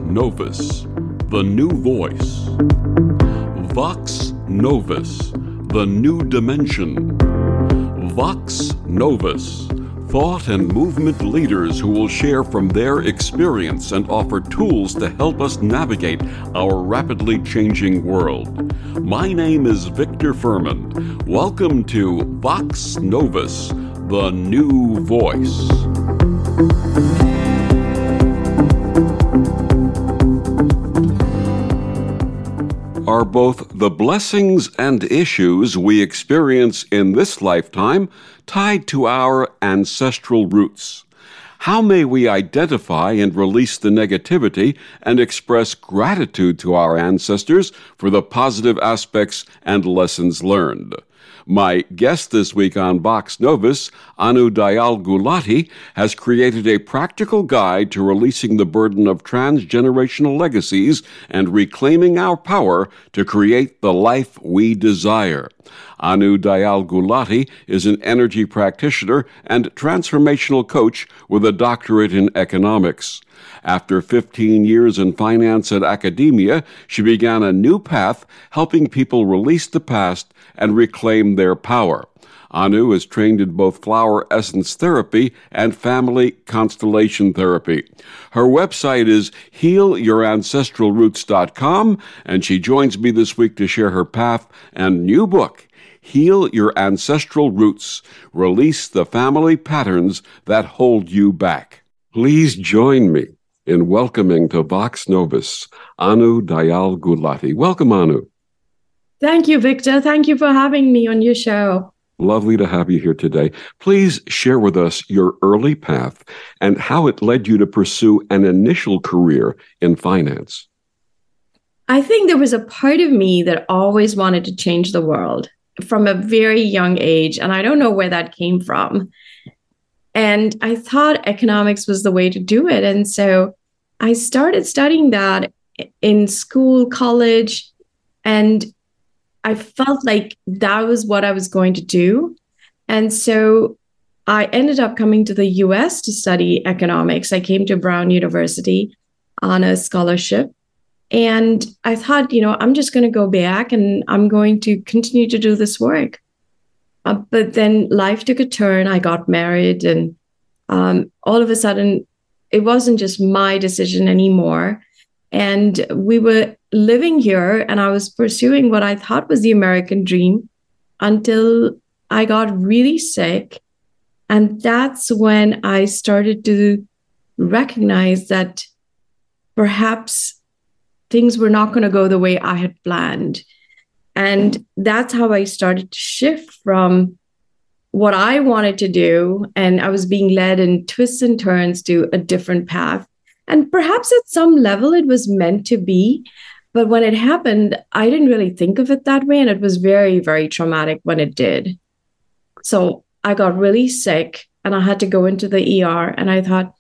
Novus, the new voice. Vox Novus, the new dimension. Vox Novus, thought and movement leaders who will share from their experience and offer tools to help us navigate our rapidly changing world. My name is Victor Furman. Welcome to Vox Novus, the new voice. Are both the blessings and issues we experience in this lifetime tied to our ancestral roots? How may we identify and release the negativity and express gratitude to our ancestors for the positive aspects and lessons learned? My guest this week on Vox Novus, Anu Dayal Gulati, has created a practical guide to releasing the burden of transgenerational legacies and reclaiming our power to create the life we desire. Anu Dayal Gulati is an energy practitioner and transformational coach with a doctorate in economics. After 15 years in finance and academia, she began a new path helping people release the past and reclaim their power. Anu is trained in both flower essence therapy and family constellation therapy. Her website is healyourancestralroots.com, and she joins me this week to share her path and new book, Heal Your Ancestral Roots, Release the Family Patterns That Hold You Back. Please join me in welcoming to Vox Novus, Anu Dayal Gulati. Welcome, Anu. Thank you, Victor. Thank you for having me on your show. Lovely to have you here today. Please share with us your early path and how it led you to pursue an initial career in finance. I think there was a part of me that always wanted to change the world from a very young age, and I don't know where that came from. And I thought economics was the way to do it. And so I started studying that in school, college, and I felt like that was what I was going to do. And so I ended up coming to the US to study economics. I came to Brown University on a scholarship. And I thought, I'm just going to go back and I'm going to continue to do this work. But then life took a turn. I got married, and all of a sudden, it wasn't just my decision anymore. And we were living here, and I was pursuing what I thought was the American dream until I got really sick. And that's when I started to recognize that perhaps things were not going to go the way I had planned. And that's how I started to shift from what I wanted to do. And I was being led in twists and turns to a different path. And perhaps at some level it was meant to be. But when it happened, I didn't really think of it that way. And it was very, very traumatic when it did. So I got really sick and I had to go into the ER. And I thought,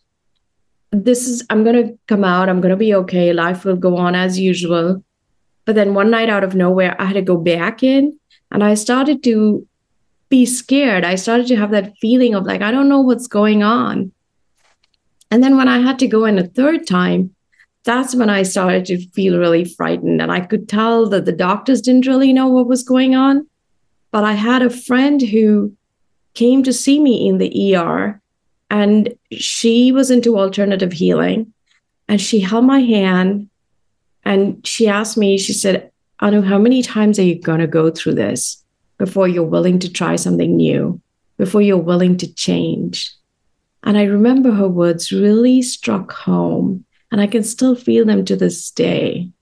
I'm going to come out. I'm going to be okay. Life will go on as usual. But then one night out of nowhere, I had to go back in, and I started to be scared. I started to have that feeling of like, I don't know what's going on. And then when I had to go in a third time, that's when I started to feel really frightened. And I could tell that the doctors didn't really know what was going on. But I had a friend who came to see me in the ER, and she was into alternative healing. And she held my hand. And she asked me, she said, Anu, how many times are you going to go through this before you're willing to try something new, before you're willing to change? And I remember her words really struck home, and I can still feel them to this day.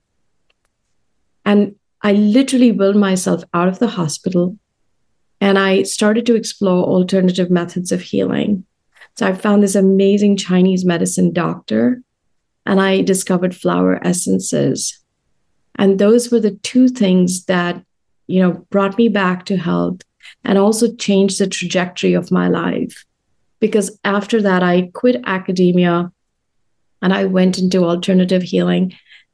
And I literally willed myself out of the hospital, and I started to explore alternative methods of healing. So I found this amazing Chinese medicine doctor, and I discovered flower essences. And those were the two things that, brought me back to health and also changed the trajectory of my life. Because after that, I quit academia and I went into alternative healing.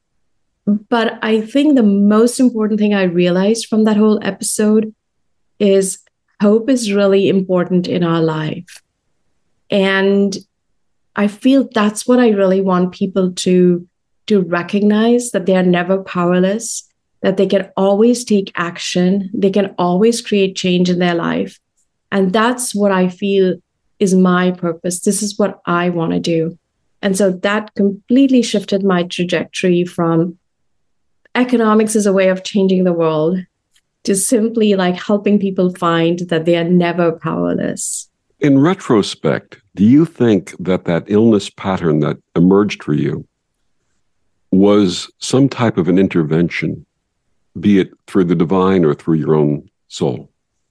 But I think the most important thing I realized from that whole episode is hope is really important in our life. And I feel that's what I really want people to to recognize that they are never powerless, that they can always take action, they can always create change in their life. And that's what I feel is my purpose. This is what I want to do. And so that completely shifted my trajectory from economics as a way of changing the world to simply like helping people find that they are never powerless. In retrospect, do you think that that illness pattern that emerged for you was some type of an intervention, be it through the divine or through your own soul?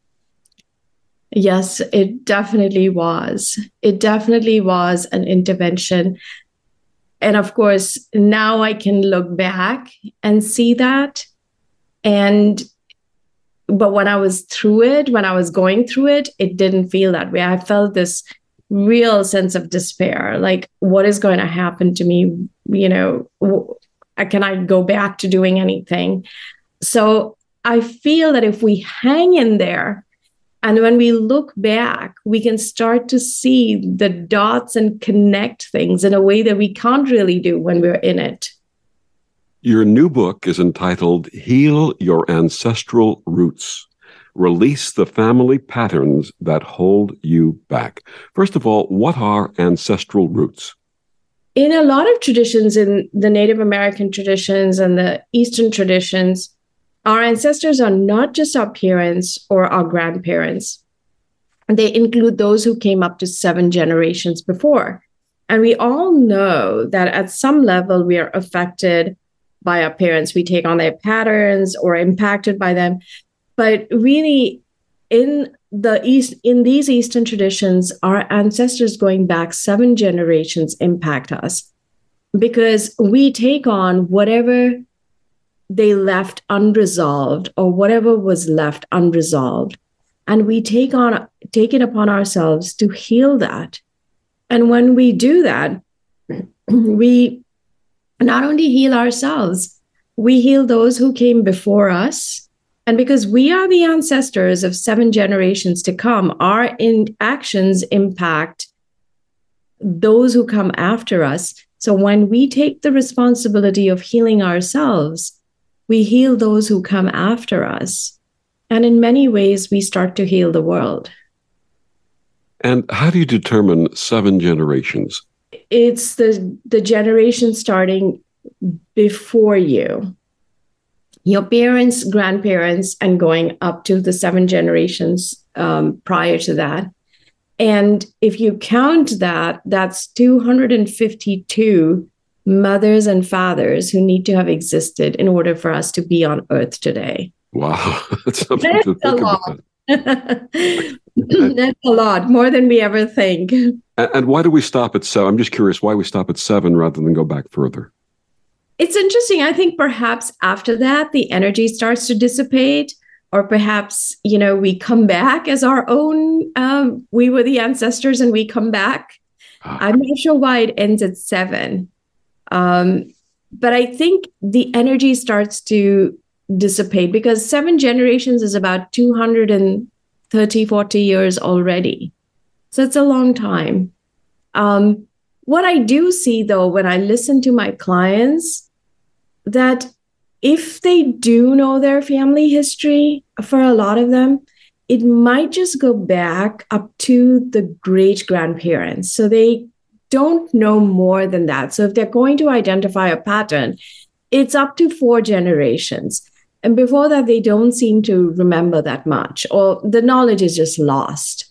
Yes, it definitely was. It definitely was an intervention. And of course, now I can look back and see that. But when I was through it, when I was going through it, it didn't feel that way. I felt this real sense of despair. Like, what is going to happen to me? You know, can I go back to doing anything? So I feel that if we hang in there, and when we look back, we can start to see the dots and connect things in a way that we can't really do when we're in it. Your new book is entitled Heal Your Ancestral Roots. Release the family patterns that hold you back. First of all, what are ancestral roots? In a lot of traditions, in the Native American traditions and the Eastern traditions, our ancestors are not just our parents or our grandparents. They include those who came up to 7 generations before. And we all know that at some level we are affected by our parents. We take on their patterns or impacted by them. But really, in these Eastern traditions, our ancestors going back 7 generations impact us because we take on whatever they left unresolved or whatever was left unresolved. And we take it upon ourselves to heal that. And when we do that, we not only heal ourselves, we heal those who came before us. And because we are the ancestors of 7 generations to come, our actions impact those who come after us. So when we take the responsibility of healing ourselves, we heal those who come after us. And in many ways, we start to heal the world. And how do you determine 7 generations? It's the generation starting before you. Your parents, grandparents, and going up to the 7 generations prior to that. And if you count that, that's 252 mothers and fathers who need to have existed in order for us to be on Earth today. Wow, that's something to think about. That's a lot, more than we ever think. And why do we stop at 7? I'm just curious why we stop at 7 rather than go back further. It's interesting. I think perhaps after that, the energy starts to dissipate, or perhaps, we come back as our own. We were the ancestors and we come back. I'm not sure why it ends at 7. But I think the energy starts to dissipate because 7 generations is about 230, 40 years already. So it's a long time. What I do see, though, when I listen to my clients, that if they do know their family history, for a lot of them, it might just go back up to the great grandparents. So they don't know more than that. So if they're going to identify a pattern, it's up to 4 generations. And before that, they don't seem to remember that much, or the knowledge is just lost.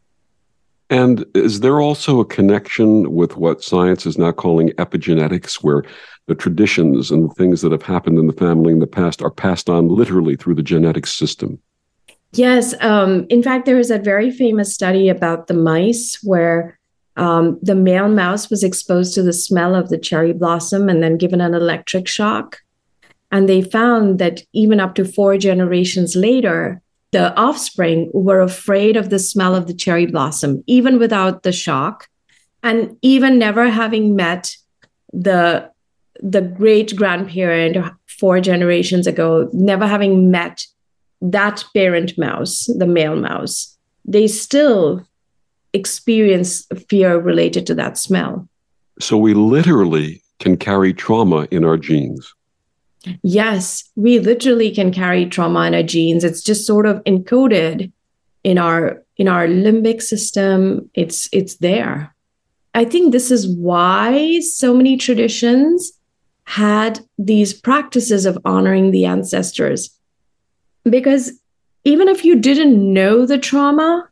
And is there also a connection with what science is now calling epigenetics, where the traditions and the things that have happened in the family in the past are passed on literally through the genetic system? Yes. In fact, there is a very famous study about the mice where the male mouse was exposed to the smell of the cherry blossom and then given an electric shock. And they found that even up to 4 generations later, the offspring were afraid of the smell of the cherry blossom, even without the shock. And even never having met the great grandparent 4 generations ago, never having met that parent mouse, the male mouse, they still experience fear related to that smell. So we literally can carry trauma in our genes. Yes, we literally can carry trauma in our genes. It's just sort of encoded in our limbic system. It's there. I think this is why so many traditions had these practices of honoring the ancestors. Because even if you didn't know the trauma,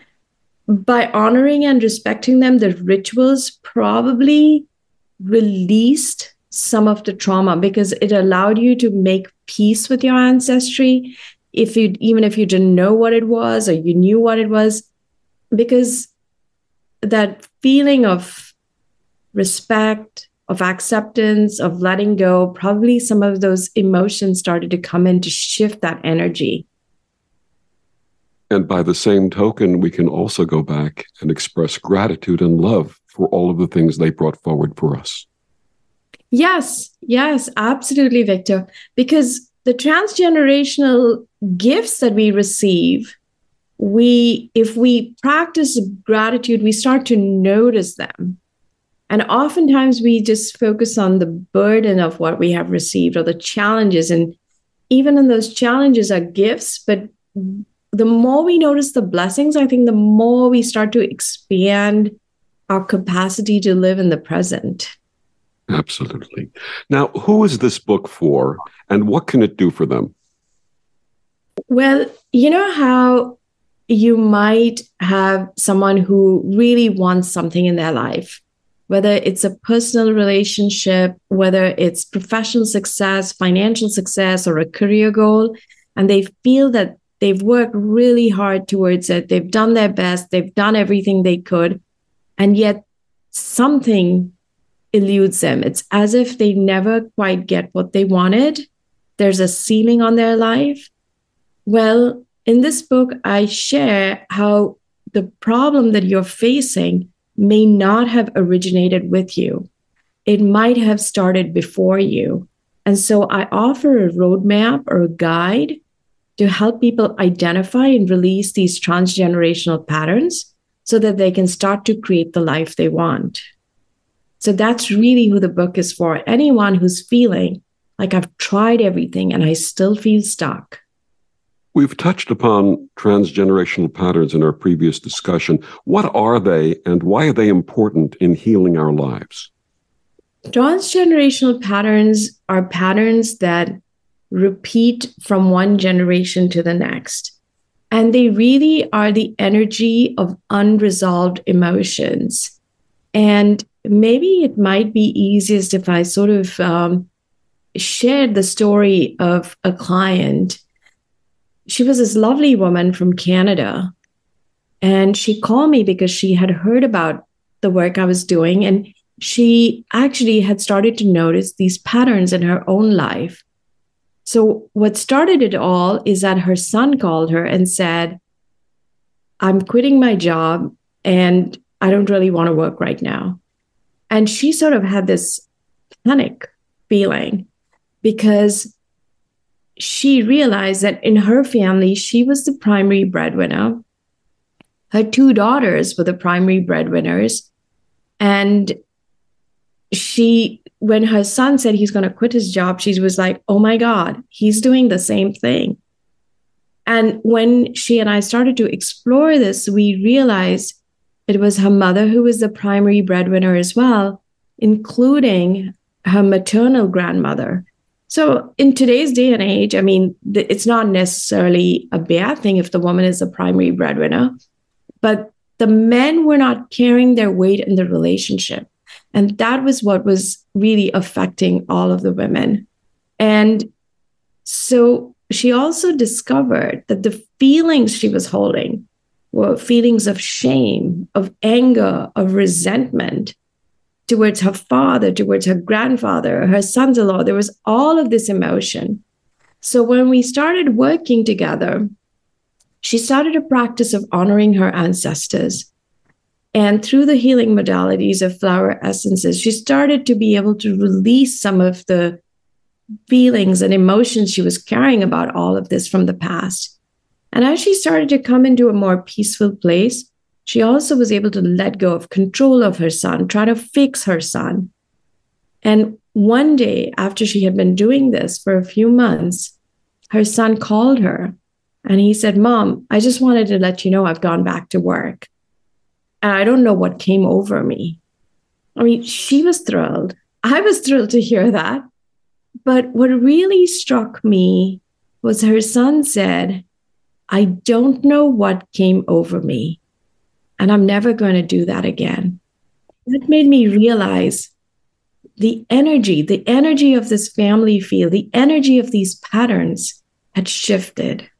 by honoring and respecting them, the rituals probably released some of the trauma because it allowed you to make peace with your ancestry. Even if you didn't know what it was or you knew what it was, because that feeling of respect, of acceptance, of letting go, probably some of those emotions started to come in to shift that energy. And by the same token, we can also go back and express gratitude and love for all of the things they brought forward for us. Yes, absolutely, Victor. Because the transgenerational gifts that we receive, if we practice gratitude, we start to notice them. And oftentimes we just focus on the burden of what we have received or the challenges. And even in those challenges are gifts. But the more we notice the blessings, I think the more we start to expand our capacity to live in the present. Absolutely. Now, who is this book for and what can it do for them? Well, you know how you might have someone who really wants something in their life, whether it's a personal relationship, whether it's professional success, financial success, or a career goal, and they feel that they've worked really hard towards it. They've done their best. They've done everything they could. And yet something eludes them. It's as if they never quite get what they wanted. There's a ceiling on their life. Well, in this book, I share how the problem that you're facing may not have originated with you. It might have started before you. And so I offer a roadmap or a guide to help people identify and release these transgenerational patterns so that they can start to create the life they want. So that's really who the book is for. Anyone who's feeling like I've tried everything and I still feel stuck. We've touched upon transgenerational patterns in our previous discussion. What are they and why are they important in healing our lives? Transgenerational patterns are patterns that repeat from one generation to the next. And they really are the energy of unresolved emotions. And maybe it might be easiest if I sort of shared the story of a client. She was this lovely woman from Canada. And she called me because she had heard about the work I was doing. And she actually had started to notice these patterns in her own life. So what started it all is that her son called her and said, I'm quitting my job and I don't really want to work right now. And she sort of had this panic feeling because she realized that in her family, she was the primary breadwinner. Her two daughters were the primary breadwinners. And when her son said he's going to quit his job, she was like, oh my God, he's doing the same thing. And when she and I started to explore this, we realized it was her mother who was the primary breadwinner as well, including her maternal grandmother. So in today's day and age, I mean, it's not necessarily a bad thing if the woman is the primary breadwinner, but the men were not carrying their weight in the relationship. And that was what was really affecting all of the women. And so she also discovered that the feelings she was holding were feelings of shame, of anger, of resentment towards her father, towards her grandfather, her sons-in-law. There was all of this emotion. So when we started working together, she started a practice of honoring her ancestors. And through the healing modalities of flower essences, she started to be able to release some of the feelings and emotions she was carrying about all of this from the past. And as she started to come into a more peaceful place, she also was able to let go of control of her son, try to fix her son. And one day, after she had been doing this for a few months, her son called her and he said, Mom, I just wanted to let you know I've gone back to work. And I don't know what came over me. I mean, she was thrilled. I was thrilled to hear that. But what really struck me was her son said, I don't know what came over me, and I'm never going to do that again. That made me realize the energy of this family field, the energy of these patterns had shifted.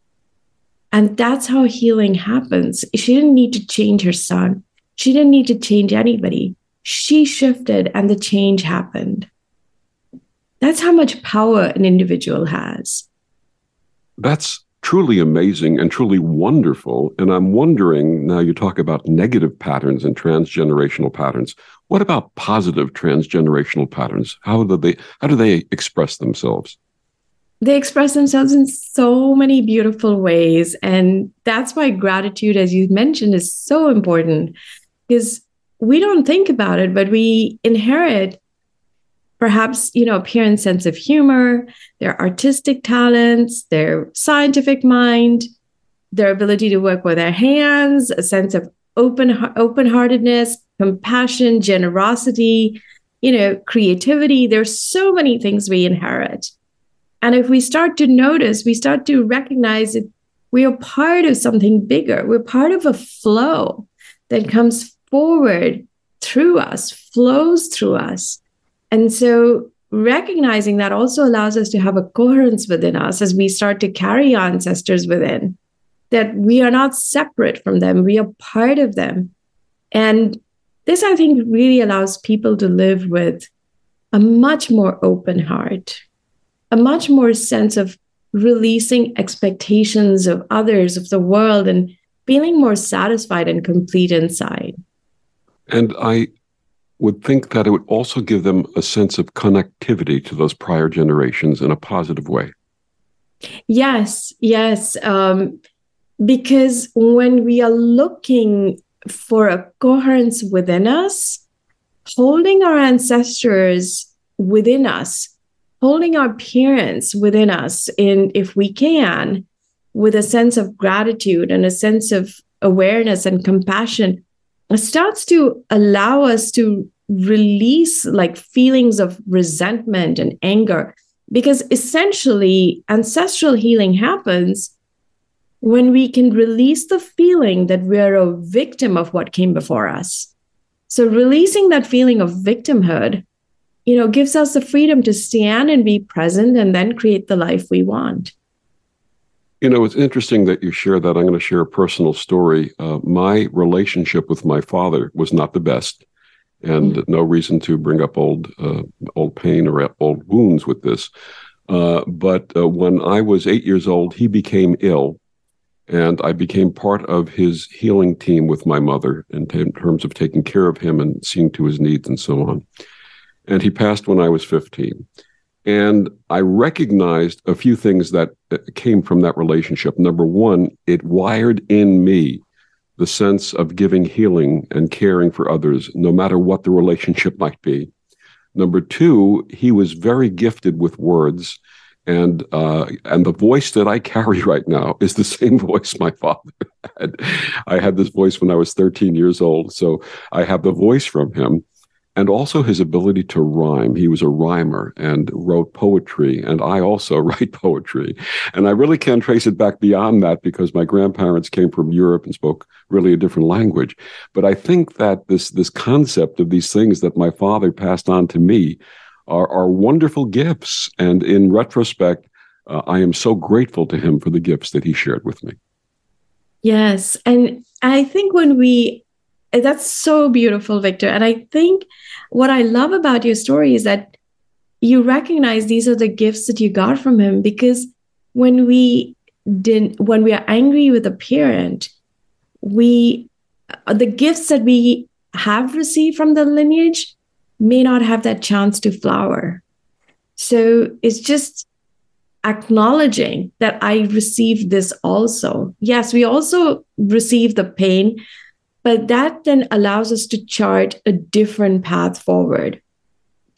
And that's how healing happens. She didn't need to change her son. She didn't need to change anybody. She shifted and the change happened. That's how much power an individual has. That's truly amazing and truly wonderful. And I'm wondering, now you talk about negative patterns and transgenerational patterns. What about positive transgenerational patterns? How do they express themselves? They express themselves in so many beautiful ways. And that's why gratitude, as you mentioned, is so important, because we don't think about it, but we inherit perhaps, a parent's sense of humor, their artistic talents, their scientific mind, their ability to work with their hands, a sense of open-heartedness, compassion, generosity, creativity. There's so many things we inherit. And if we start to notice, we start to recognize that we are part of something bigger. We're part of a flow that comes forward through us, flows through us. And so recognizing that also allows us to have a coherence within us as we start to carry our ancestors within, that we are not separate from them, we are part of them. And this, I think, really allows people to live with a much more open heart, a much more sense of releasing expectations of others, of the world, and feeling more satisfied and complete inside. And I would think that it would also give them a sense of connectivity to those prior generations in a positive way. Yes. Because when we are looking for a coherence within us, holding our ancestors within us, holding our parents within us, if we can, with a sense of gratitude and a sense of awareness and compassion, it starts to allow us to release feelings of resentment and anger, because essentially ancestral healing happens when we can release the feeling that we're a victim of what came before us. So releasing that feeling of victimhood, gives us the freedom to stand and be present and then create the life we want. It's interesting that you share that. I'm going to share a personal story. My relationship with my father was not the best, and no reason to bring up old pain or old wounds with this. But when I was 8 years old, he became ill, and I became part of his healing team with my mother in terms of taking care of him and seeing to his needs and so on. And he passed when I was 15. And I recognized a few things that came from that relationship. Number one, it wired in me the sense of giving healing and caring for others, no matter what the relationship might be. Number two, he was very gifted with words. And the voice that I carry right now is the same voice my father had. I had this voice when I was 13 years old. So I have the voice from him. And also his ability to rhyme. He was a rhymer and wrote poetry, and I also write poetry. And I really can't trace it back beyond that because my grandparents came from Europe and spoke really a different language. But I think that this concept of these things that my father passed on to me are wonderful gifts. And in retrospect, I am so grateful to him for the gifts that he shared with me. Yes. And I think that's so beautiful, Victor. And I think what I love about your story is that you recognize these are the gifts that you got from him, because when we are angry with a parent, the gifts that we have received from the lineage may not have that chance to flower. So it's just acknowledging that I received this also. Yes, we also receive the pain, but that then allows us to chart a different path forward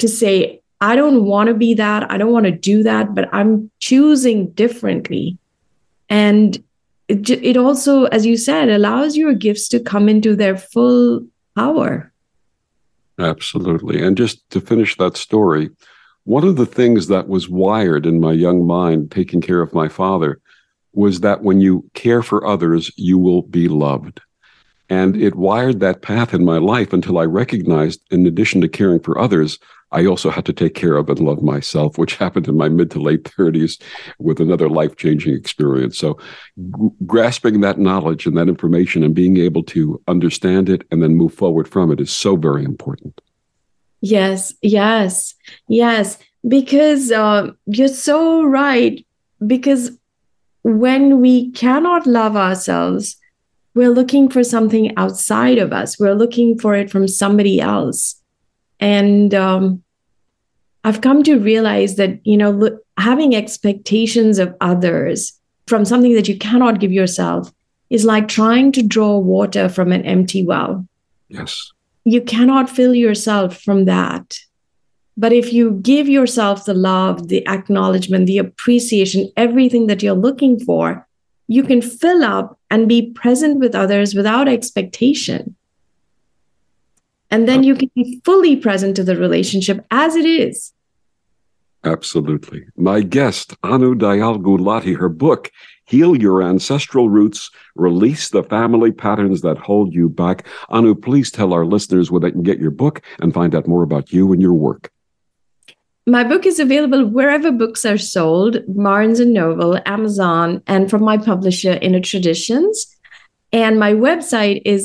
to say, I don't want to be that. I don't want to do that, but I'm choosing differently. And it also, as you said, allows your gifts to come into their full power. Absolutely. And just to finish that story, one of the things that was wired in my young mind, taking care of my father, was that when you care for others, you will be loved. And it wired that path in my life until I recognized, in addition to caring for others, I also had to take care of and love myself, which happened in my mid to late 30s with another life-changing experience. So grasping that knowledge and that information and being able to understand it and then move forward from it is so very important. Yes, yes, yes. Because you're so right. Because when we cannot love ourselves, we're looking for something outside of us. We're looking for it from somebody else. And I've come to realize that, having expectations of others from something that you cannot give yourself is like trying to draw water from an empty well. Yes. You cannot fill yourself from that. But if you give yourself the love, the acknowledgement, the appreciation, everything that you're looking for, you can fill up and be present with others without expectation. And then you can be fully present to the relationship as it is. Absolutely. My guest, Anu Dayal Gulati, her book, Heal Your Ancestral Roots, Release the Family Patterns That Hold You Back. Anu, please tell our listeners where they can get your book and find out more about you and your work. My book is available wherever books are sold, Barnes & Noble, Amazon, and from my publisher, Inner Traditions. And my website is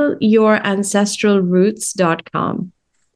healyourancestralroots.com.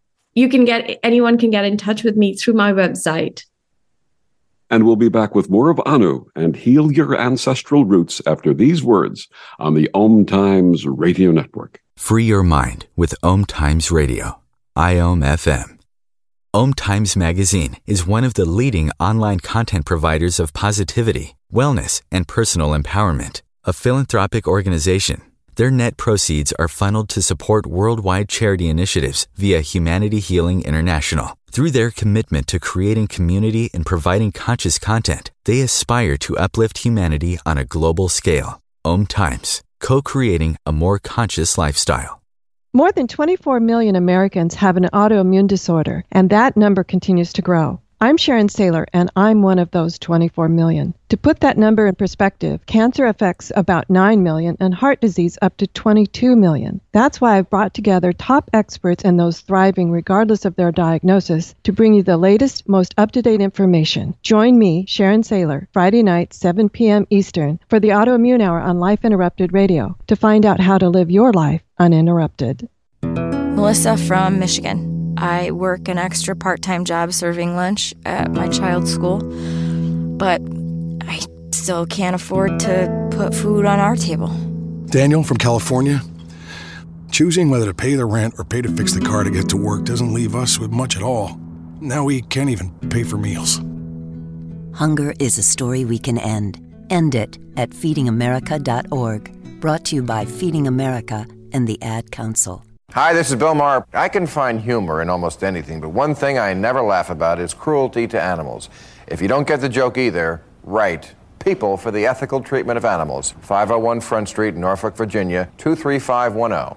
Anyone can get in touch with me through my website. And we'll be back with more of Anu and Heal Your Ancestral Roots after these words on the Om Times Radio Network. Free your mind with Om Times Radio, IOM FM. Om Times Magazine is one of the leading online content providers of positivity, wellness, and personal empowerment. A philanthropic organization, their net proceeds are funneled to support worldwide charity initiatives via Humanity Healing International. Through their commitment to creating community and providing conscious content, they aspire to uplift humanity on a global scale. Om Times, co-creating a more conscious lifestyle. More than 24 million Americans have an autoimmune disorder, and that number continues to grow. I'm Sharon Saylor, and I'm one of those 24 million. To put that number in perspective, cancer affects about 9 million and heart disease up to 22 million. That's why I've brought together top experts and those thriving regardless of their diagnosis to bring you the latest, most up-to-date information. Join me, Sharon Saylor, Friday night, 7 p.m. Eastern, for the Autoimmune Hour on Life Interrupted Radio to find out how to live your life uninterrupted. Melissa from Michigan. I work an extra part-time job serving lunch at my child's school, but I still can't afford to put food on our table. Daniel from California. Choosing whether to pay the rent or pay to fix the car to get to work doesn't leave us with much at all. Now we can't even pay for meals. Hunger is a story we can end. End it at feedingamerica.org. Brought to you by Feeding America and the Ad Council. Hi, this is Bill Maher. I can find humor in almost anything, but one thing I never laugh about is cruelty to animals. If you don't get the joke either, write People for the Ethical Treatment of Animals, 501 Front Street, Norfolk, Virginia, 23510.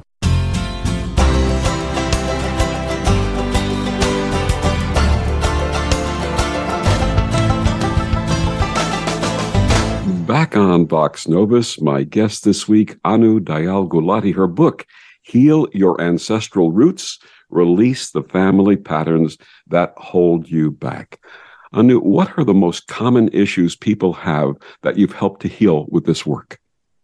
Back on Vox Novus, my guest this week, Anu Dayal Gulati, her book, Heal Your Ancestral Roots, Release the Family Patterns That Hold You Back. Anu, what are the most common issues people have that you've helped to heal with this work?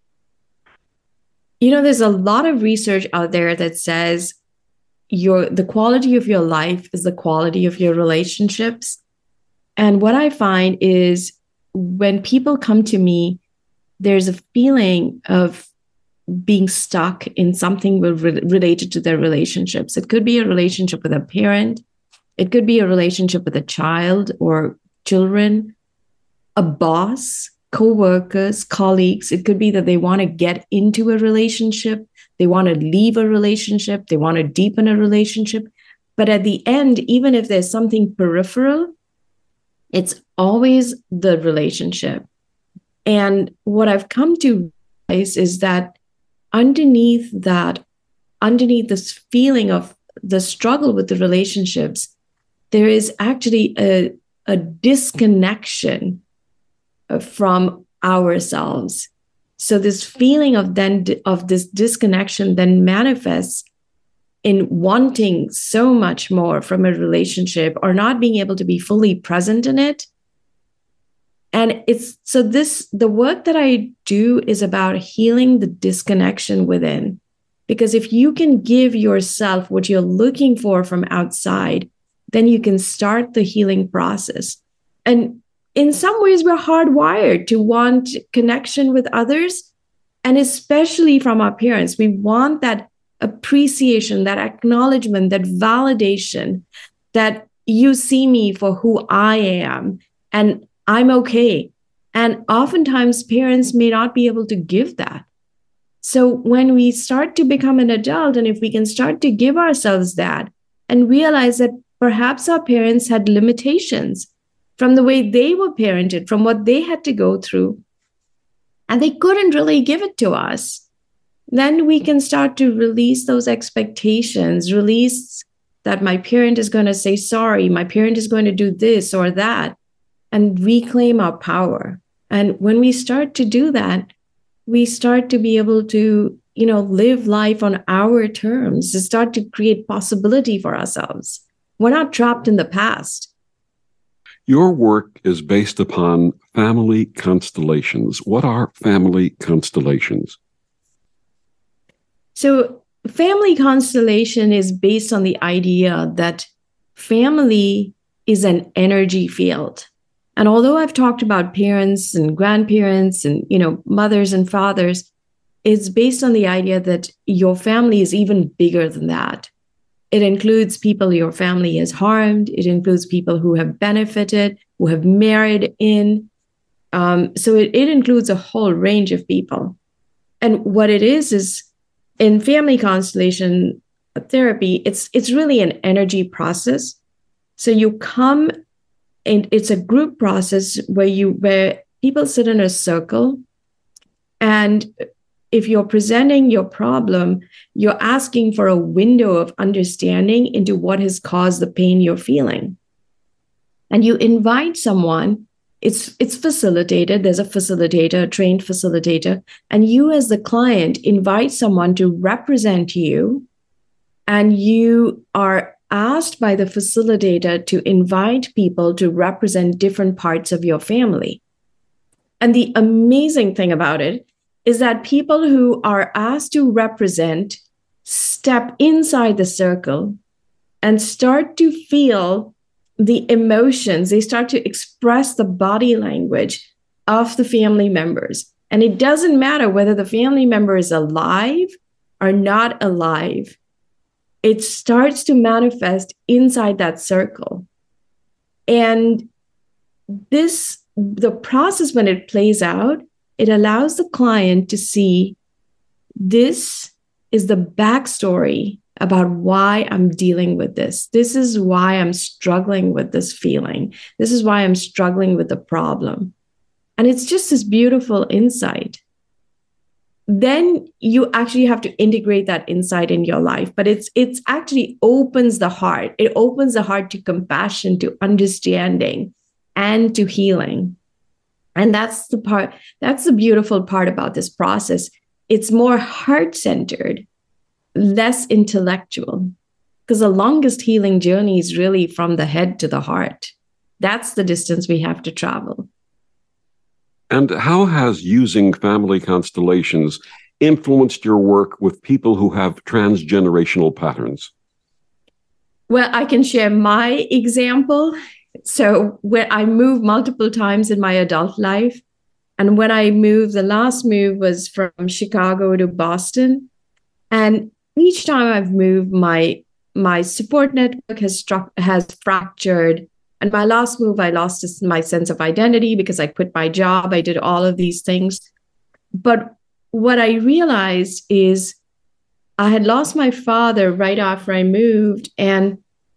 There's a lot of research out there that says the quality of your life is the quality of your relationships. And what I find is when people come to me, there's a feeling of being stuck in something related to their relationships. It could be a relationship with a parent. It could be a relationship with a child or children, a boss, co-workers, colleagues. It could be that they want to get into a relationship. They want to leave a relationship. They want to deepen a relationship. But at the end, even if there's something peripheral, it's always the relationship. And what I've come to realize is that underneath this feeling of the struggle with the relationships, there is actually a disconnection from ourselves. So this feeling of this disconnection then manifests in wanting so much more from a relationship or not being able to be fully present in it. And the work that I do is about healing the disconnection within. Because if you can give yourself what you're looking for from outside, then you can start the healing process. And in some ways, we're hardwired to want connection with others. And especially from our parents, we want that appreciation, that acknowledgement, that validation, that you see me for who I am and I'm okay. And oftentimes parents may not be able to give that. So when we start to become an adult, and if we can start to give ourselves that and realize that perhaps our parents had limitations from the way they were parented, from what they had to go through, and they couldn't really give it to us, then we can start to release those expectations, release that my parent is going to say sorry, my parent is going to do this or that, and reclaim our power. And when we start to do that, we start to be able to, live life on our terms, to start to create possibility for ourselves. We're not trapped in the past. Your work is based upon family constellations. What are family constellations? So family constellation is based on the idea that family is an energy field. And although I've talked about parents and grandparents and, mothers and fathers, it's based on the idea that your family is even bigger than that. It includes people your family has harmed. It includes people who have benefited, who have married in. So it includes a whole range of people. And what it is in family constellation therapy, it's really an energy process. So you come, and it's a group process where people sit in a circle, and if you're presenting your problem, you're asking for a window of understanding into what has caused the pain you're feeling. And you invite someone, it's facilitated, there's a facilitator, a trained facilitator, and you as the client invite someone to represent you, and you are asked by the facilitator to invite people to represent different parts of your family. And the amazing thing about it is that people who are asked to represent step inside the circle and start to feel the emotions. They start to express the body language of the family members. And it doesn't matter whether the family member is alive or not alive. It starts to manifest inside that circle. And the process, when it plays out, it allows the client to see this is the backstory about why I'm dealing with this. This is why I'm struggling with this feeling. This is why I'm struggling with the problem. And it's just this beautiful insight. Then you actually have to integrate that insight in your life. But it's actually opens the heart. It opens the heart to compassion, to understanding, and to healing. And that's the beautiful part about this process. It's more heart-centered, less intellectual, because the longest healing journey is really from the head to the heart. That's the distance we have to travel. And how has using family constellations influenced your work with people who have transgenerational patterns? Well, I can share my example. So when I moved multiple times in my adult life, and when I moved, the last move was from Chicago to Boston. And each time I've moved, my support network has fractured. And my last move, I lost my sense of identity because I quit my job. I did all of these things. But what I realized is I had lost my father right after I moved. And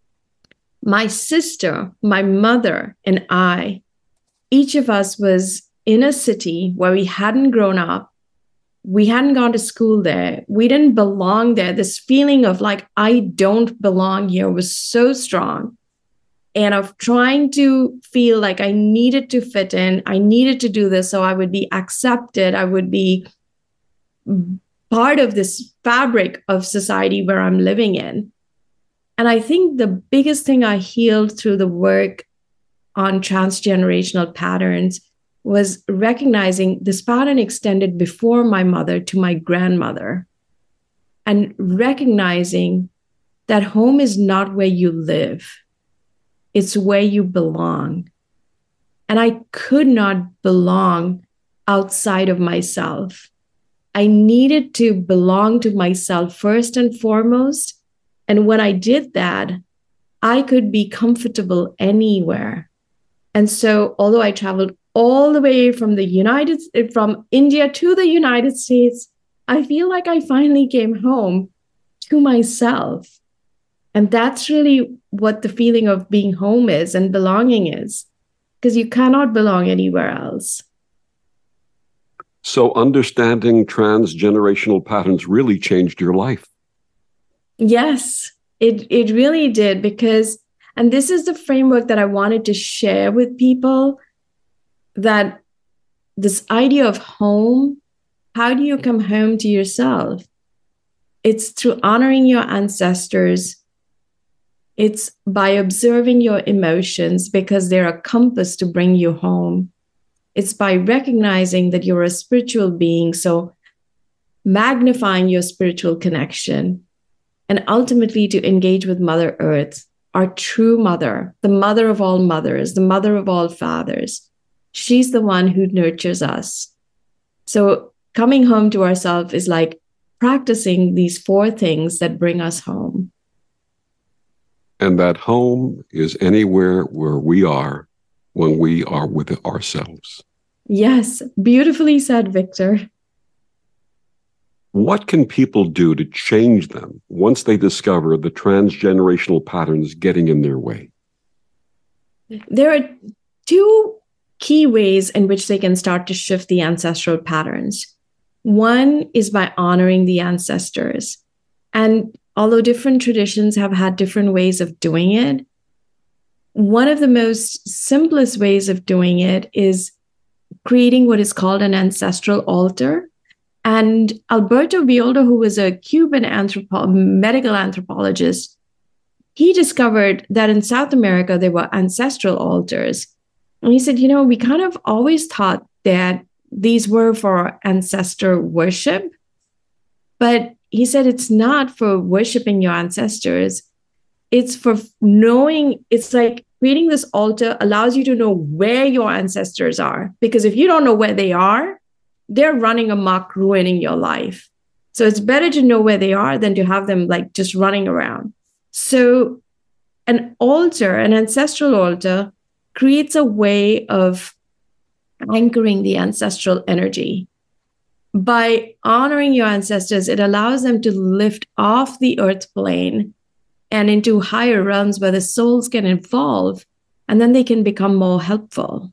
My sister, my mother, and I, each of us was in a city where we hadn't grown up. We hadn't gone to school there. We didn't belong there. This feeling of like, I don't belong here was so strong. And of trying to feel like I needed to fit in, I needed to do this so I would be accepted, I would be part of this fabric of society where I'm living in. And I think the biggest thing I healed through the work on transgenerational patterns was recognizing this pattern extended before my mother to my grandmother, and recognizing that home is not where you live. It's where you belong. And I could not belong outside of myself. I needed to belong to myself first and foremost. And when I did that, I could be comfortable anywhere. And so, although I traveled all the way from India to the United States, I feel like I finally came home to myself. And that's really what the feeling of being home is and belonging is, because you cannot belong anywhere else. So understanding transgenerational patterns really changed your life. Yes, it really did, because, and this is the framework that I wanted to share with people, that this idea of home, how do you come home to yourself? It's through honoring your ancestors. It's by observing your emotions, because they're a compass to bring you home. It's by recognizing that you're a spiritual being, so magnifying your spiritual connection, and ultimately to engage with Mother Earth, our true mother, the mother of all mothers, the mother of all fathers. She's the one who nurtures us. So coming home to ourselves is like practicing these 4 things that bring us home. And that home is anywhere where we are when we are with ourselves. Yes, beautifully said, Victor. What can people do to change them once they discover the transgenerational patterns getting in their way? There are 2 key ways in which they can start to shift the ancestral patterns. One is by honoring the ancestors. And although different traditions have had different ways of doing it, one of the most simplest ways of doing it is creating what is called an ancestral altar. And Alberto Villoldo, who was a Cuban medical anthropologist, he discovered that in South America, there were ancestral altars. And he said, we kind of always thought that these were for ancestor worship. But he said it's not for worshiping your ancestors. It's for knowing, it's like creating this altar allows you to know where your ancestors are. Because if you don't know where they are, they're running amok, ruining your life. So it's better to know where they are than to have them like just running around. So an altar, an ancestral altar, creates a way of anchoring the ancestral energy. By honoring your ancestors, it allows them to lift off the earth plane and into higher realms where the souls can evolve, and then they can become more helpful.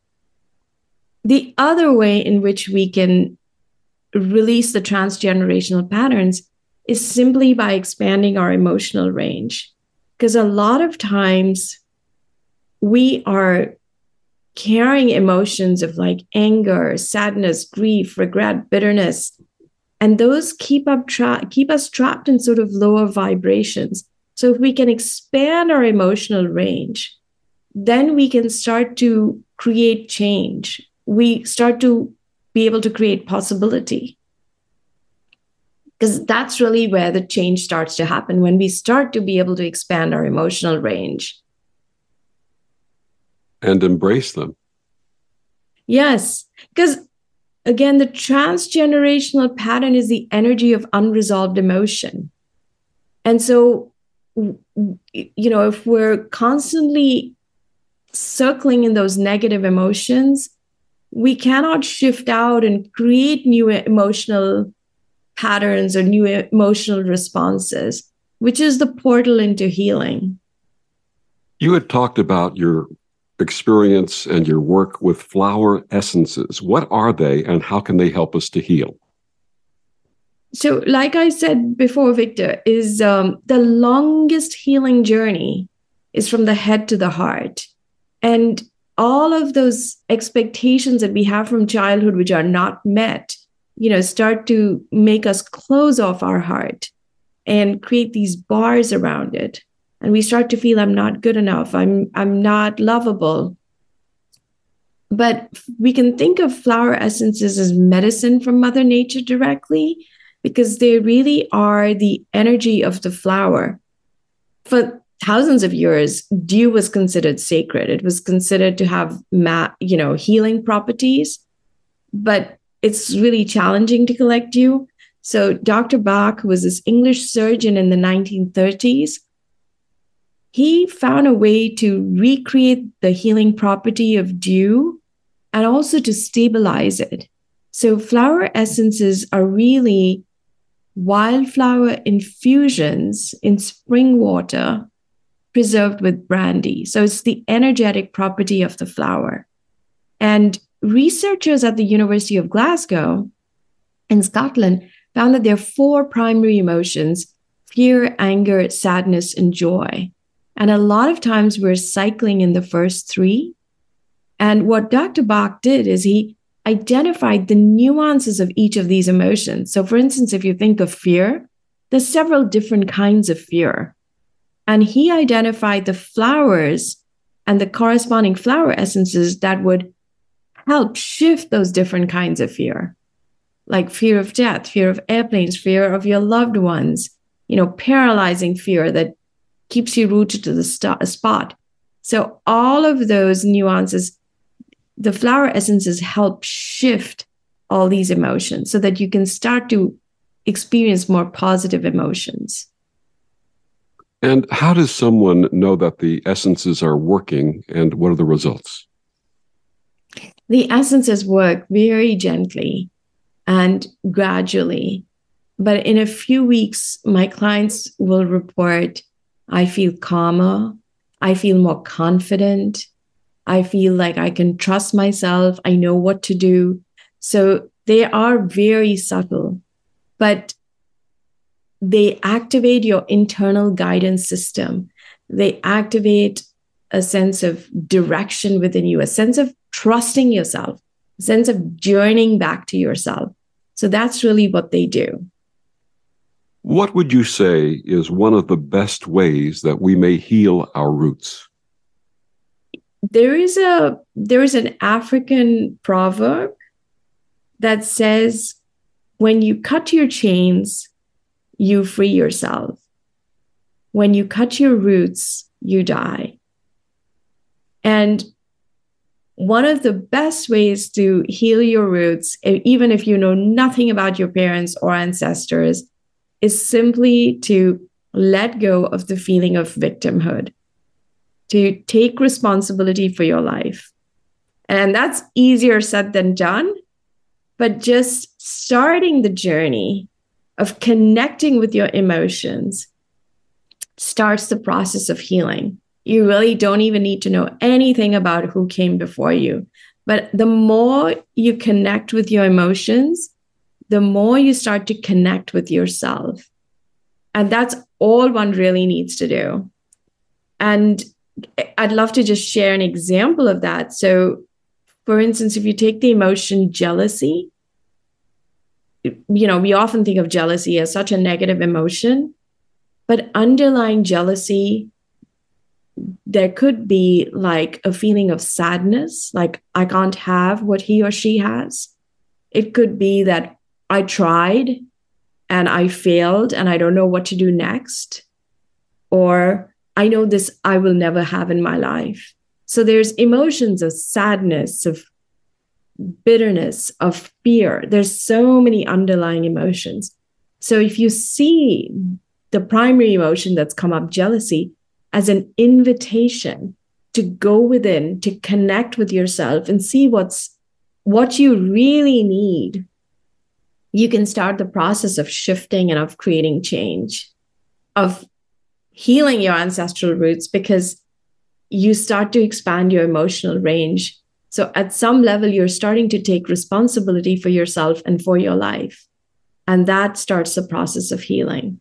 The other way in which we can release the transgenerational patterns is simply by expanding our emotional range. Because a lot of times we are carrying emotions of like anger, sadness, grief, regret, bitterness, and those keep us trapped in sort of lower vibrations. So if we can expand our emotional range, then we can start to create change. We start to be able to create possibility. Because that's really where the change starts to happen, when we start to be able to expand our emotional range. And embrace them. Yes, because again, the transgenerational pattern is the energy of unresolved emotion. And so, if we're constantly circling in those negative emotions, we cannot shift out and create new emotional patterns or new emotional responses, which is the portal into healing. You had talked about your experience and your work with flower essences. What are they and how can they help us to heal? So, like I said before, Victor, is the longest healing journey is from the head to the heart. And all of those expectations that we have from childhood, which are not met, start to make us close off our heart and create these bars around it. And we start to feel I'm not good enough. I'm not lovable. But we can think of flower essences as medicine from Mother Nature directly, because they really are the energy of the flower. For thousands of years, dew was considered sacred. It was considered to have healing properties, but it's really challenging to collect dew. So Dr. Bach, who was this English surgeon in the 1930s, he found a way to recreate the healing property of dew and also to stabilize it. So flower essences are really wildflower infusions in spring water preserved with brandy. So it's the energetic property of the flower. And researchers at the University of Glasgow in Scotland found that there are 4 primary emotions: fear, anger, sadness, and joy. And a lot of times we're cycling in the first 3. And what Dr. Bach did is he identified the nuances of each of these emotions. So for instance, if you think of fear, there's several different kinds of fear. And he identified the flowers and the corresponding flower essences that would help shift those different kinds of fear, like fear of death, fear of airplanes, fear of your loved ones, paralyzing fear that keeps you rooted to the spot. So all of those nuances, the flower essences help shift all these emotions so that you can start to experience more positive emotions. And how does someone know that the essences are working, and what are the results? The essences work very gently and gradually. But in a few weeks, my clients will report, I feel calmer, I feel more confident, I feel like I can trust myself, I know what to do. So they are very subtle, but they activate your internal guidance system. They activate a sense of direction within you, a sense of trusting yourself, a sense of journeying back to yourself. So that's really what they do. What would you say is one of the best ways that we may heal our roots? There is an African proverb that says, when you cut your chains, you free yourself. When you cut your roots, you die. And one of the best ways to heal your roots, even if you know nothing about your parents or ancestors, is simply to let go of the feeling of victimhood, to take responsibility for your life. And that's easier said than done, but just starting the journey of connecting with your emotions starts the process of healing. You really don't even need to know anything about who came before you. But the more you connect with your emotions, the more you start to connect with yourself. And that's all one really needs to do. And I'd love to just share an example of that. So, for instance, if you take the emotion jealousy, we often think of jealousy as such a negative emotion, but underlying jealousy, there could be like a feeling of sadness, like I can't have what he or she has. It could be that I tried and I failed and I don't know what to do next. Or I know this I will never have in my life. So there's emotions of sadness, of bitterness, of fear. There's so many underlying emotions. So if you see the primary emotion that's come up, jealousy, as an invitation to go within, to connect with yourself and see what you really need, you can start the process of shifting and of creating change, of healing your ancestral roots, because you start to expand your emotional range. So at some level, you're starting to take responsibility for yourself and for your life. And that starts the process of healing.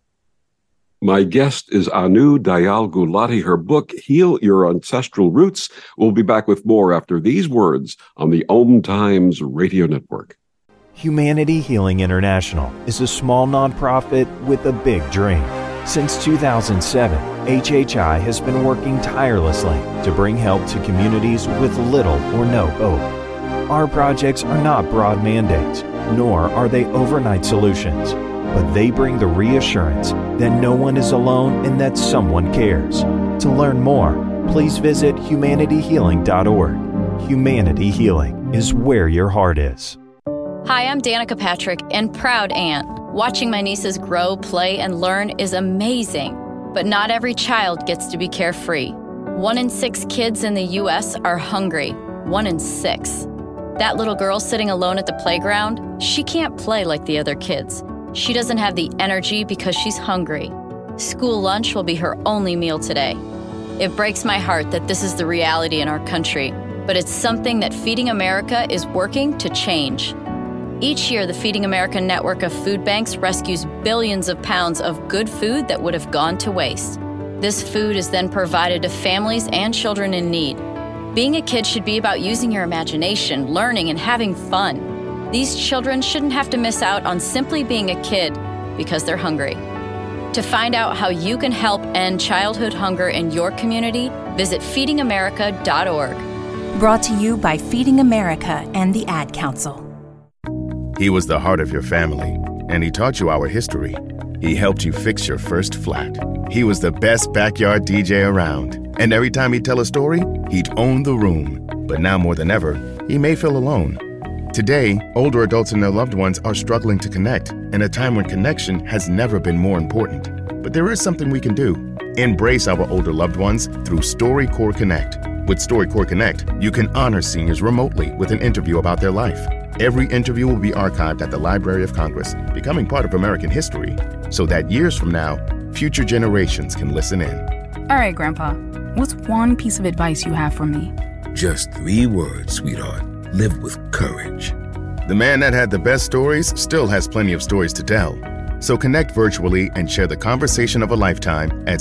My guest is Anu Dayal Gulati. Her book, Heal Your Ancestral Roots. We'll be back with more after these words on the Om Times Radio Network. Humanity Healing International is a small nonprofit with a big dream. Since 2007, HHI has been working tirelessly to bring help to communities with little or no hope. Our projects are not broad mandates, nor are they overnight solutions, but they bring the reassurance that no one is alone and that someone cares. To learn more, please visit humanityhealing.org. Humanity Healing is where your heart is. Hi, I'm Danica Patrick and proud aunt. Watching my nieces grow, play, and learn is amazing, but not every child gets to be carefree. 1 in 6 kids in the U.S. are hungry. 1 in 6. That little girl sitting alone at the playground, she can't play like the other kids. She doesn't have the energy because she's hungry. School lunch will be her only meal today. It breaks my heart that this is the reality in our country, but it's something that Feeding America is working to change. Each year, the Feeding America network of food banks rescues billions of pounds of good food that would have gone to waste. This food is then provided to families and children in need. Being a kid should be about using your imagination, learning, and having fun. These children shouldn't have to miss out on simply being a kid because they're hungry. To find out how you can help end childhood hunger in your community, visit feedingamerica.org. Brought to you by Feeding America and the Ad Council. He was the heart of your family, and he taught you our history. He helped you fix your first flat. He was the best backyard DJ around, and every time he'd tell a story, he'd own the room. But now more than ever, he may feel alone. Today, older adults and their loved ones are struggling to connect in a time when connection has never been more important. But there is something we can do. Embrace our older loved ones through StoryCorps Connect. With StoryCorps Connect, you can honor seniors remotely with an interview about their life. Every interview will be archived at the Library of Congress, becoming part of American history, so that years from now, future generations can listen in. All right, Grandpa, what's one piece of advice you have for me? Just 3 words, sweetheart. Live with courage. The man that had the best stories still has plenty of stories to tell. So connect virtually and share the conversation of a lifetime at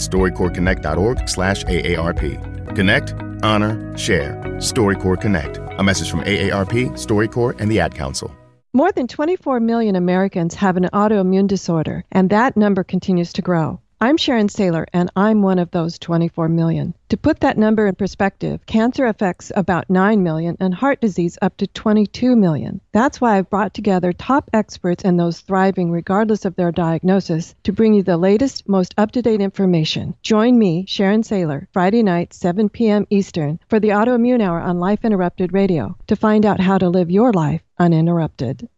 storycorpsconnect.org/AARP. Connect, honor, share. StoryCorps Connect. A message from AARP, StoryCorps, and the Ad Council. More than 24 million Americans have an autoimmune disorder, and that number continues to grow. I'm Sharon Saylor, and I'm one of those 24 million. To put that number in perspective, cancer affects about 9 million and heart disease up to 22 million. That's why I've brought together top experts and those thriving regardless of their diagnosis to bring you the latest, most up-to-date information. Join me, Sharon Saylor, Friday night, 7 p.m. Eastern, for the Autoimmune Hour on Life Interrupted Radio to find out how to live your life uninterrupted.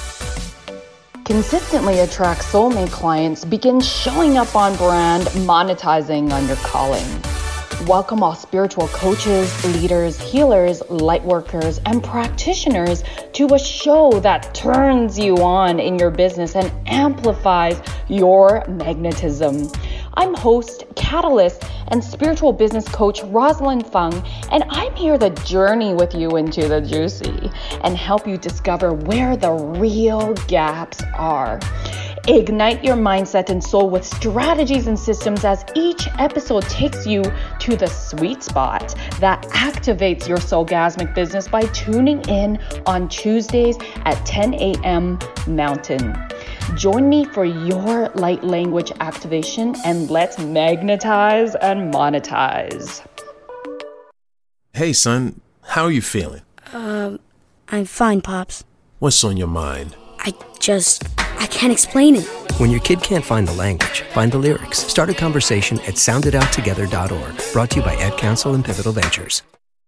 Consistently attract soulmate clients, begin showing up on brand, monetizing on your calling. Welcome all spiritual coaches, leaders, healers, light workers, and practitioners to a show that turns you on in your business and amplifies your magnetism. I'm host, catalyst, and spiritual business coach Rosalind Fung, and I'm here to journey with you into the juicy and help you discover where the real gaps are. Ignite your mindset and soul with strategies and systems as each episode takes you to the sweet spot that activates your soulgasmic business by tuning in on Tuesdays at 10 a.m. Mountain. Join me for your light language activation and let's magnetize and monetize. Hey, son, how are you feeling? I'm fine, Pops. What's on your mind? I can't explain it. When your kid can't find the language, find the lyrics. Start a conversation at soundidouttogether.org. Brought to you by Ad Council and Pivotal Ventures.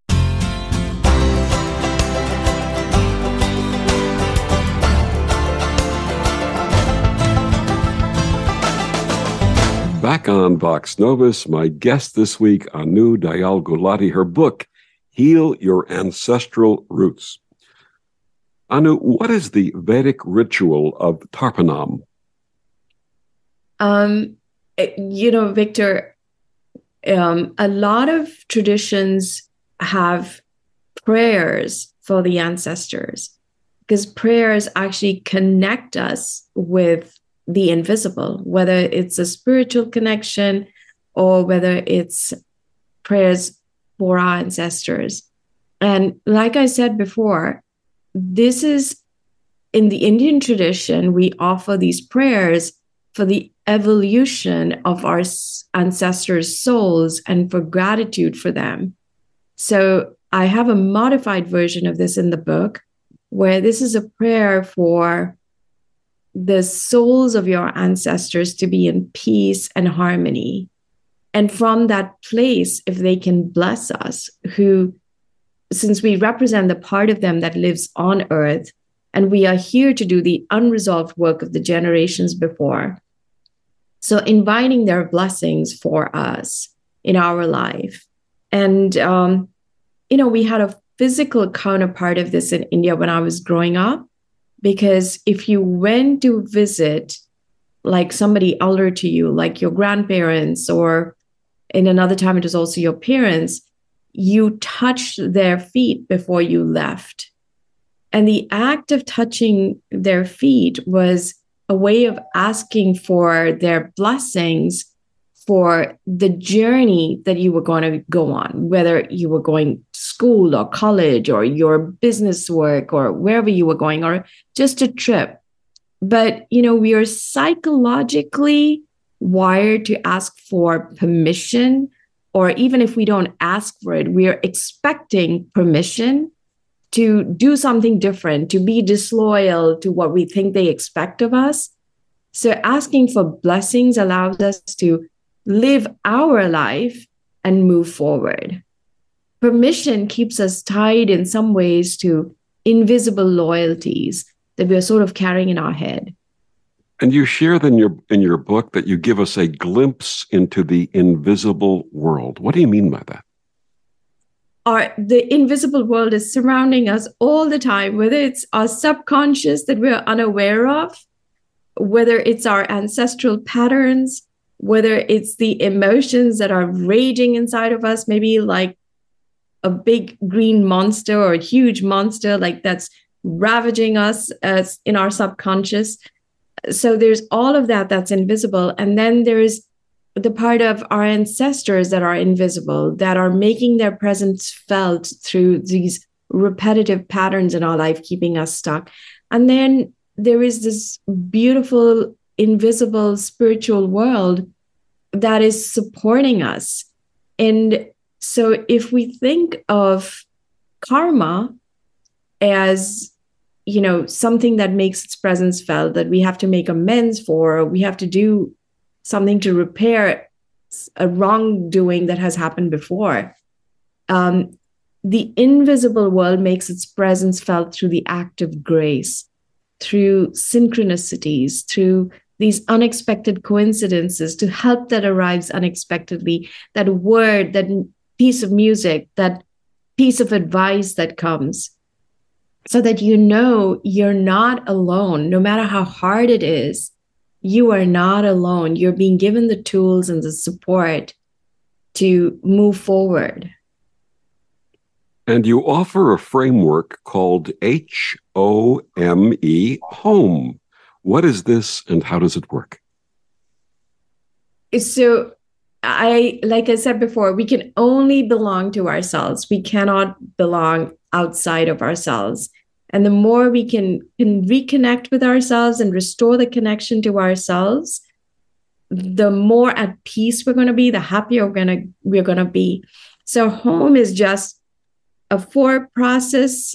Back on Vox Novus, my guest this week, Anu Dayal Gulati, her book, Heal Your Ancestral Roots. Anu, what is the Vedic ritual of Tarpanam? Victor, A lot of traditions have prayers for the ancestors, because prayers actually connect us with the invisible, whether it's a spiritual connection or whether it's prayers for our ancestors. And like I said before, this is in the Indian tradition, we offer these prayers for the evolution of our ancestors' souls and for gratitude for them. So I have a modified version of this in the book, where this is a prayer for the souls of your ancestors to be in peace and harmony. And from that place, if they can bless us, who, since we represent the part of them that lives on earth, and we are here to do the unresolved work of the generations before. So inviting their blessings for us in our life. And, we had a physical counterpart of this in India when I was growing up, because if you went to visit like somebody older to you, like your grandparents, or in another time it was also your parents, you touched their feet before you left. And the act of touching their feet was a way of asking for their blessings for the journey that you were going to go on, whether you were going to school or college or your business work or wherever you were going, or just a trip. But, we are psychologically wired to ask for permission, or even if we don't ask for it, we are expecting permission to do something different, to be disloyal to what we think they expect of us. So asking for blessings allows us to live our life and move forward. Permission keeps us tied in some ways to invisible loyalties that we're sort of carrying in our head. And you share in your book that you give us a glimpse into the invisible world. What do you mean by that? The invisible world is surrounding us all the time, whether it's our subconscious that we're unaware of, whether it's our ancestral patterns, whether it's the emotions that are raging inside of us, maybe like a big green monster or a huge monster like that's ravaging us as in our subconscious. So there's all of that that's invisible. And then there's the part of our ancestors that are invisible, that are making their presence felt through these repetitive patterns in our life, keeping us stuck. And then there is this beautiful, invisible spiritual world that is supporting us. And so if we think of karma as, something that makes its presence felt, that we have to make amends for, or we have to do something to repair a wrongdoing that has happened before. The invisible world makes its presence felt through the act of grace, through synchronicities, through these unexpected coincidences, to help that arrives unexpectedly, that word, that piece of music, that piece of advice that comes, so that you're not alone. No matter how hard it is, you are not alone. You're being given the tools and the support to move forward. And you offer a framework called HOME, home. What is this and how does it work? So like I said before, we can only belong to ourselves. We cannot belong outside of ourselves. And the more we can reconnect with ourselves and restore the connection to ourselves, the more at peace we're going to be, the happier we're going to be. So home is just four processes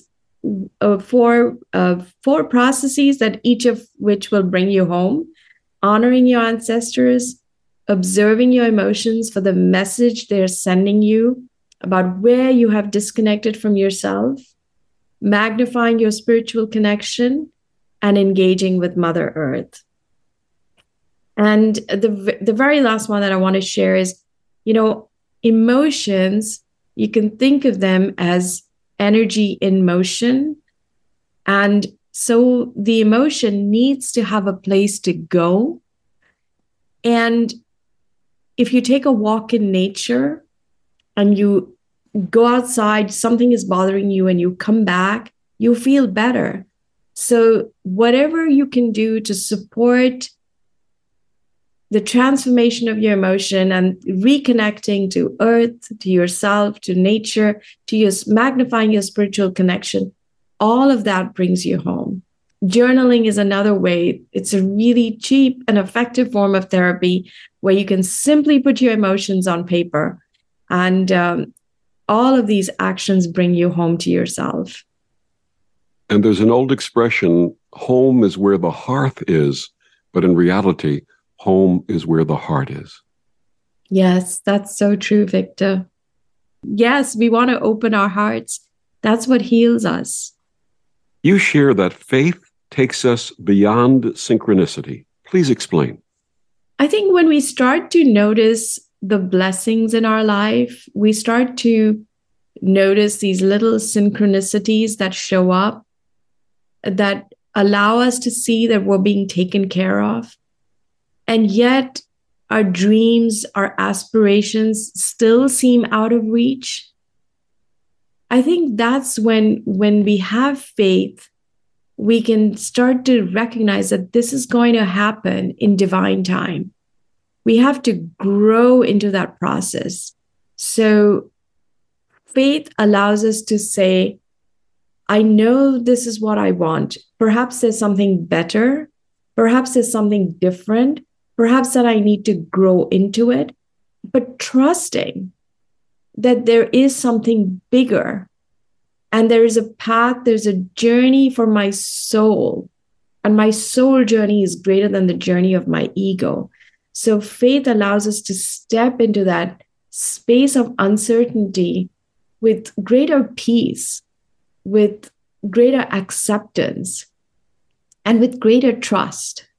that each of which will bring you home: honoring your ancestors, observing your emotions for the message they're sending you about where you have disconnected from yourself, magnifying your spiritual connection, and engaging with Mother Earth. And the very last one that I want to share is, emotions, you can think of them as energy in motion. And so the emotion needs to have a place to go. And if you take a walk in nature and you go outside, something is bothering you and you come back, you feel better. So whatever you can do to support the transformation of your emotion and reconnecting to earth, to yourself, to nature, to your magnifying your spiritual connection, all of that brings you home. Journaling is another way. It's a really cheap and effective form of therapy where you can simply put your emotions on paper, and all of these actions bring you home to yourself. And there's an old expression, home is where the hearth is, but in reality, home is where the heart is. Yes, that's so true, Victor. Yes, we want to open our hearts. That's what heals us. You share that faith takes us beyond synchronicity. Please explain. I think when we start to notice the blessings in our life, we start to notice these little synchronicities that show up that allow us to see that we're being taken care of. And yet our dreams, our aspirations still seem out of reach. I think that's when we have faith, we can start to recognize that this is going to happen in divine time. We have to grow into that process. So faith allows us to say, I know this is what I want. Perhaps there's something better. Perhaps there's something different. Perhaps that I need to grow into it. But trusting that there is something bigger and there is a path, there's a journey for my soul. And my soul journey is greater than the journey of my ego. So faith allows us to step into that space of uncertainty with greater peace, with greater acceptance, and with greater trust.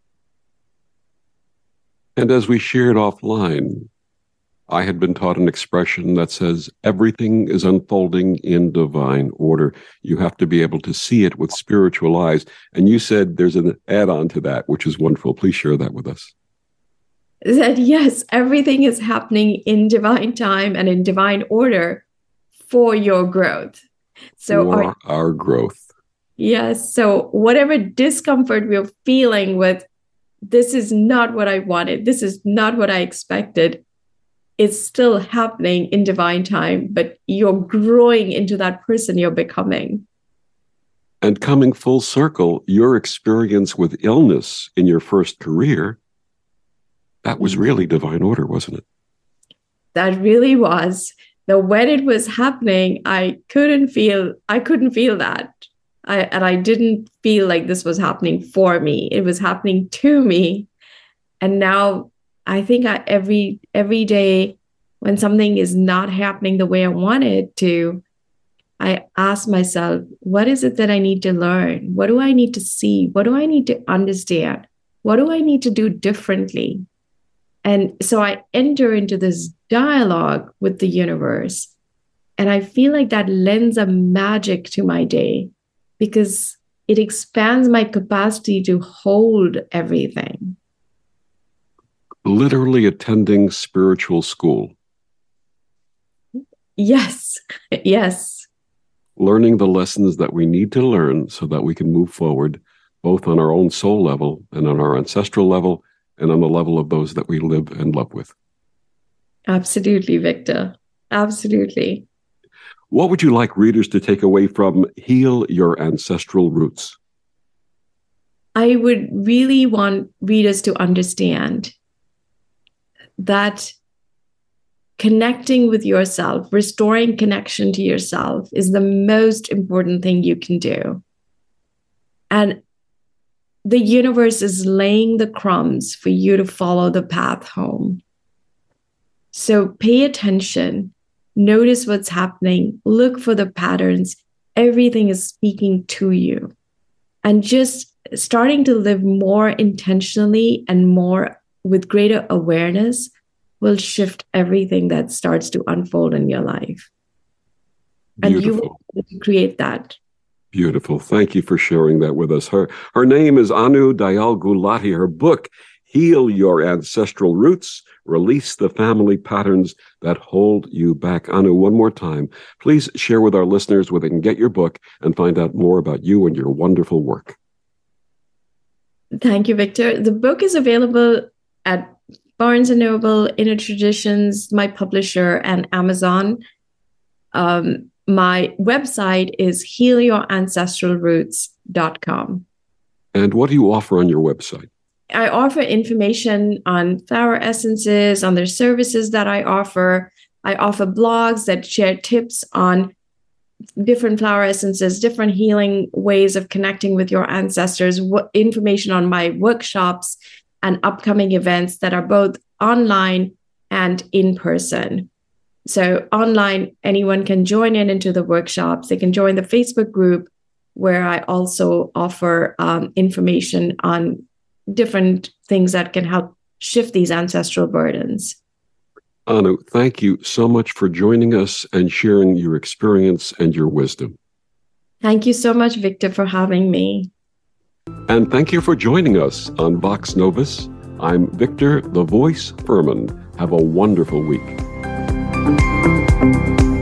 And as we shared offline, I had been taught an expression that says, everything is unfolding in divine order. You have to be able to see it with spiritual eyes. And you said there's an add-on to that, which is wonderful. Please share that with us. That yes, everything is happening in divine time and in divine order for your growth. So for our growth. Yes. So whatever discomfort we're feeling with, this is not what I wanted, this is not what I expected, it's still happening in divine time, but you're growing into that person you're becoming. And coming full circle, your experience with illness in your first career, that was really divine order, wasn't it? That really was. Though when it was happening, I couldn't feel that. I didn't feel like this was happening for me. It was happening to me. And now I think every day when something is not happening the way I want it to, I ask myself, what is it that I need to learn? What do I need to see? What do I need to understand? What do I need to do differently? And so I enter into this dialogue with the universe. And I feel like that lends a magic to my day because it expands my capacity to hold everything. Literally attending spiritual school. Yes, yes. Learning the lessons that we need to learn so that we can move forward, both on our own soul level and on our ancestral level and on the level of those that we live and love with. Absolutely, Victor. Absolutely. What would you like readers to take away from Heal Your Ancestral Roots? I would really want readers to understand that connecting with yourself, restoring connection to yourself is the most important thing you can do. And the universe is laying the crumbs for you to follow the path home. So pay attention, notice what's happening, look for the patterns. Everything is speaking to you. And just starting to live more intentionally and more with greater awareness will shift everything that starts to unfold in your life. Beautiful. And you will be able to create that. Beautiful. Thank you for sharing that with us. Her name is Anu Dayal Gulati. Her book, Heal your ancestral roots. Release the family patterns that hold you back. Anu, one more time, please share with our listeners where they can get your book and find out more about you and your wonderful work. Thank you, Victor. The book is available at Barnes & Noble, Inner Traditions, my publisher, and Amazon. My website is healyourancestral.roots.com. And what do you offer on your website? I offer information on flower essences, on their services that I offer. I offer blogs that share tips on different flower essences, different healing ways of connecting with your ancestors, information on my workshops and upcoming events that are both online and in person. So online, anyone can join into the workshops. They can join the Facebook group where I also offer information on different things that can help shift these ancestral burdens. Anu, thank you so much for joining us and sharing your experience and your wisdom. Thank you so much, Victor, for having me. And thank you for joining us on Vox Novus. I'm Victor, the Voice Furman. Have a wonderful week.